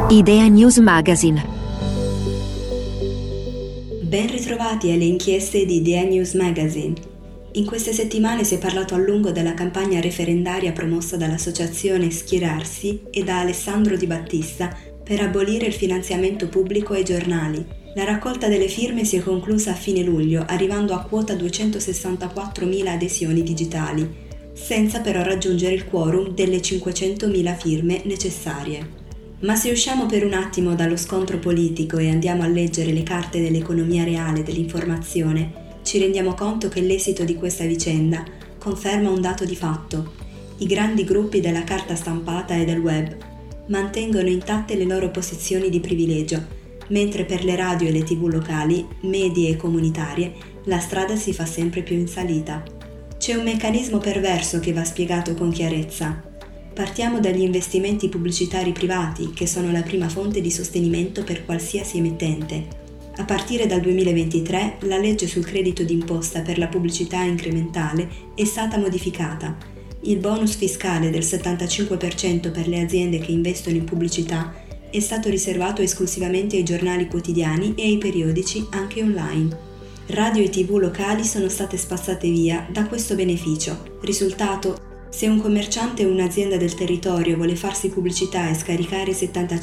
Idea News Magazine. Ben ritrovati alle inchieste di Idea News Magazine. In queste settimane si è parlato a lungo della campagna referendaria promossa dall'associazione Schierarsi e da Alessandro Di Battista per abolire il finanziamento pubblico ai giornali. La raccolta delle firme si è conclusa a fine luglio, arrivando a quota 264.000 adesioni digitali, senza però raggiungere il quorum delle 500.000 firme necessarie. Ma se usciamo per un attimo dallo scontro politico e andiamo a leggere le carte dell'economia reale dell'informazione, ci rendiamo conto che l'esito di questa vicenda conferma un dato di fatto. I grandi gruppi della carta stampata e del web mantengono intatte le loro posizioni di privilegio, mentre per le radio e le TV locali, medie e comunitarie, la strada si fa sempre più in salita. C'è un meccanismo perverso che va spiegato con chiarezza. Partiamo dagli investimenti pubblicitari privati, che sono la prima fonte di sostenimento per qualsiasi emittente. A partire dal 2023, la legge sul credito d'imposta per la pubblicità incrementale è stata modificata. Il bonus fiscale del 75% per le aziende che investono in pubblicità è stato riservato esclusivamente ai giornali quotidiani e ai periodici anche online. Radio e TV locali sono state spazzate via da questo beneficio. Risultato: se un commerciante o un'azienda del territorio vuole farsi pubblicità e scaricare il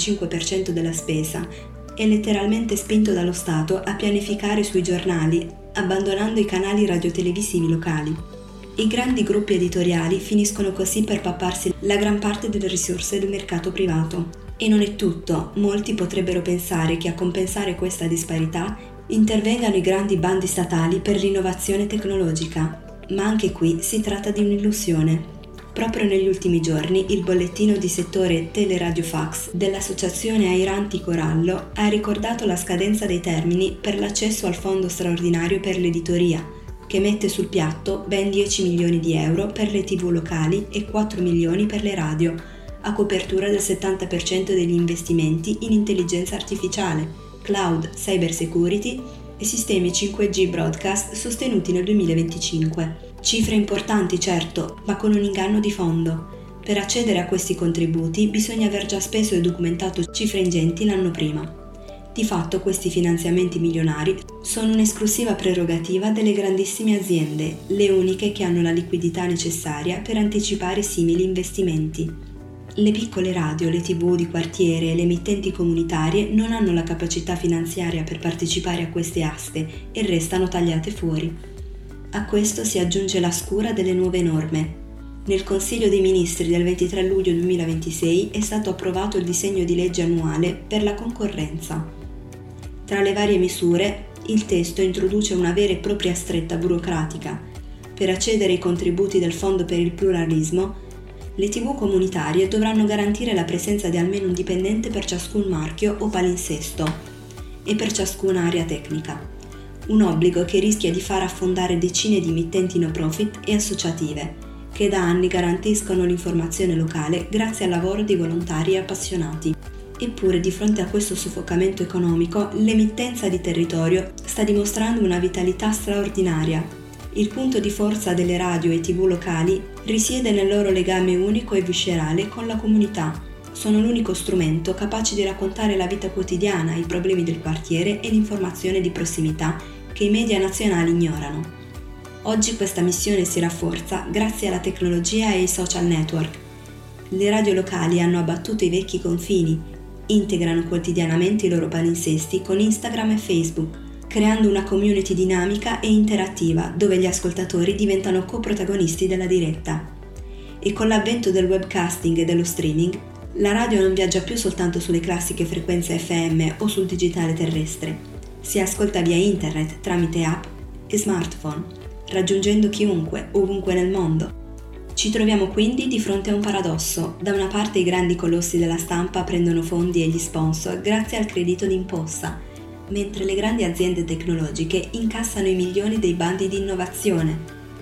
75% della spesa, è letteralmente spinto dallo Stato a pianificare sui giornali, abbandonando i canali radiotelevisivi locali. I grandi gruppi editoriali finiscono così per papparsi la gran parte delle risorse del mercato privato. E non è tutto, molti potrebbero pensare che a compensare questa disparità intervengano i grandi bandi statali per l'innovazione tecnologica, ma anche qui si tratta di un'illusione. Proprio negli ultimi giorni il bollettino di settore Teleradiofax dell'associazione Airanti Corallo ha ricordato la scadenza dei termini per l'accesso al fondo straordinario per l'editoria, che mette sul piatto ben 10 milioni di euro per le TV locali e 4 milioni per le radio, a copertura del 70% degli investimenti in intelligenza artificiale, cloud, cyber security e sistemi 5G broadcast sostenuti nel 2025. Cifre importanti, certo, ma con un inganno di fondo. Per accedere a questi contributi bisogna aver già speso e documentato cifre ingenti l'anno prima. Di fatto questi finanziamenti milionari sono un'esclusiva prerogativa delle grandissime aziende, le uniche che hanno la liquidità necessaria per anticipare simili investimenti. Le piccole radio, le TV di quartiere e le emittenti comunitarie non hanno la capacità finanziaria per partecipare a queste aste e restano tagliate fuori. A questo si aggiunge la scura delle nuove norme. Nel Consiglio dei Ministri del 23 luglio 2026 è stato approvato il disegno di legge annuale per la concorrenza. Tra le varie misure, il testo introduce una vera e propria stretta burocratica. Per accedere ai contributi del Fondo per il Pluralismo, le TV comunitarie dovranno garantire la presenza di almeno un dipendente per ciascun marchio o palinsesto e per ciascuna area tecnica. Un obbligo che rischia di far affondare decine di emittenti no profit e associative, che da anni garantiscono l'informazione locale grazie al lavoro di volontari e appassionati. Eppure, di fronte a questo soffocamento economico, l'emittenza di territorio sta dimostrando una vitalità straordinaria. Il punto di forza delle radio e TV locali risiede nel loro legame unico e viscerale con la comunità. Sono l'unico strumento capace di raccontare la vita quotidiana, i problemi del quartiere e l'informazione di prossimità che i media nazionali ignorano. Oggi questa missione si rafforza grazie alla tecnologia e ai social network. Le radio locali hanno abbattuto i vecchi confini, integrano quotidianamente i loro palinsesti con Instagram e Facebook, creando una community dinamica e interattiva dove gli ascoltatori diventano coprotagonisti della diretta. E con l'avvento del webcasting e dello streaming, la radio non viaggia più soltanto sulle classiche frequenze FM o sul digitale terrestre. Si ascolta via internet, tramite app e smartphone, raggiungendo chiunque, ovunque nel mondo. Ci troviamo quindi di fronte a un paradosso. Da una parte i grandi colossi della stampa prendono fondi e gli sponsor grazie al credito d'imposta, mentre le grandi aziende tecnologiche incassano i milioni dei bandi di innovazione.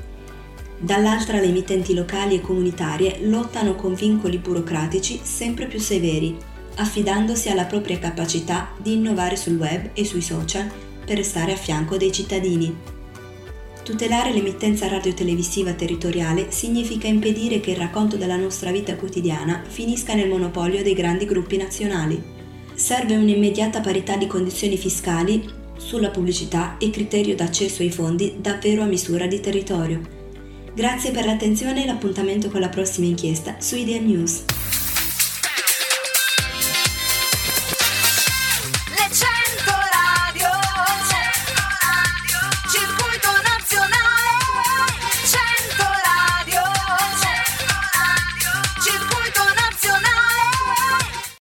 Dall'altra le emittenti locali e comunitarie lottano con vincoli burocratici sempre più severi, affidandosi alla propria capacità di innovare sul web e sui social per restare a fianco dei cittadini. Tutelare l'emittenza radiotelevisiva territoriale significa impedire che il racconto della nostra vita quotidiana finisca nel monopolio dei grandi gruppi nazionali. Serve un'immediata parità di condizioni fiscali sulla pubblicità e criterio d'accesso ai fondi davvero a misura di territorio. Grazie per l'attenzione e l'appuntamento con la prossima inchiesta su Idea News.